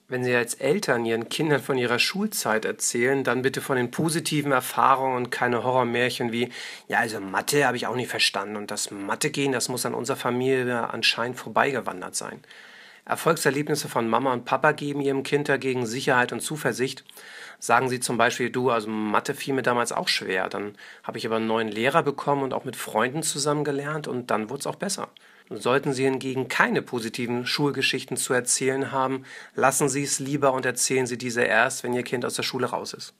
Wenn Sie als Eltern Ihren Kindern von Ihrer Schulzeit erzählen, dann bitte von den positiven Erfahrungen und keine Horrormärchen wie, ja, also Mathe habe ich auch nie verstanden und das Mathe-Gehen, das muss an unserer Familie anscheinend vorbeigewandert sein. Erfolgserlebnisse von Mama und Papa geben ihrem Kind dagegen Sicherheit und Zuversicht. Sagen Sie zum Beispiel, du, also Mathe fiel mir damals auch schwer. Dann habe ich aber einen neuen Lehrer bekommen und auch mit Freunden zusammen gelernt und dann wurde es auch besser. Sollten Sie hingegen keine positiven Schulgeschichten zu erzählen haben, lassen Sie es lieber und erzählen Sie diese erst, wenn Ihr Kind aus der Schule raus ist.